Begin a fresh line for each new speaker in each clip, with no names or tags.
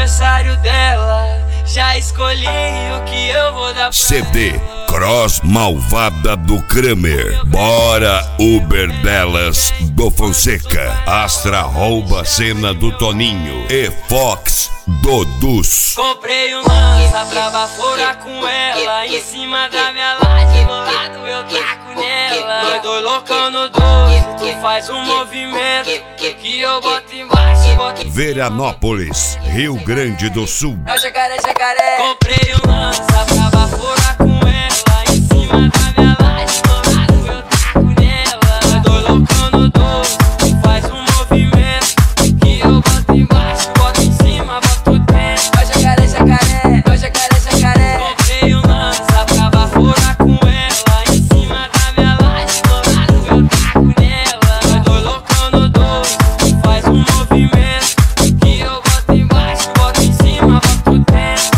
aniversário dela, já escolhi o que eu vou dar pra
CD
ela.
Cross Malvada do Kramer, Bora Uber delas do Fonseca, Astra rouba cena do Toninho e Fox Dodus.
Comprei um lança pra baforar com ela, em cima da minha laje, do lado eu taco nela. Nós dois loucão no 12, tu faz um movimento que eu boto embaixo, boto em cima.
Veranópolis, Rio Grande do Sul.
É o jacaré, jacaré. Comprei um lança pra baforar com ela, em cima da minha laje, do lado eu taco nela. Nós dois loucão no 12, tu faz um movimento que eu boto embaixo, boto em cima, boto dentro. É o jacaré, jacaré. É o jacaré, jacaré. Comprei um lança pra baforar com ela, em cima da minha laje, do lado eu taco nela. Nós dois loucão no 12, tu faz um movimento que eu boto embaixo, boto em cima, boto dentro.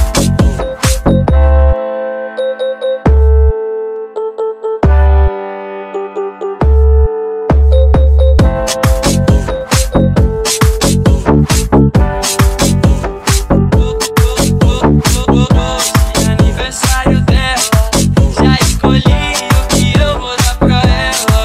Aniversário dela, já escolhi o que eu vou dar pra ela.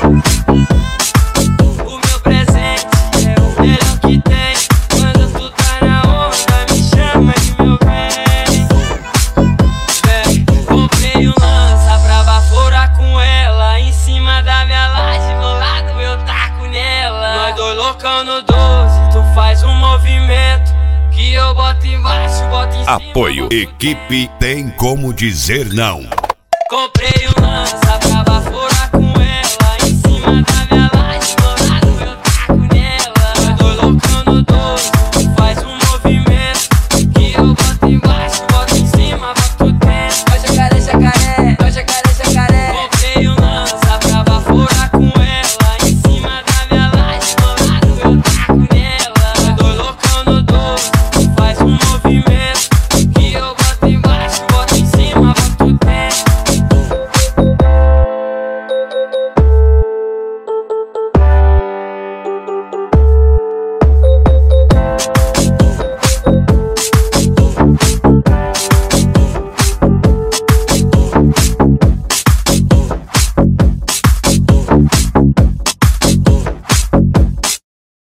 O meu presente é o melhor que tem. Quando tu tá na onda, me chama de meu bem. Comprei um lança pra baforar com ela, em cima da minha laje, do lado eu taco nela. Nós dois loucão no 12, tu faz um movimento que eu boto embaixo, boto em cima.
Apoio Equipe Tem Como Dizer Não.
Comprei um lança pra baforar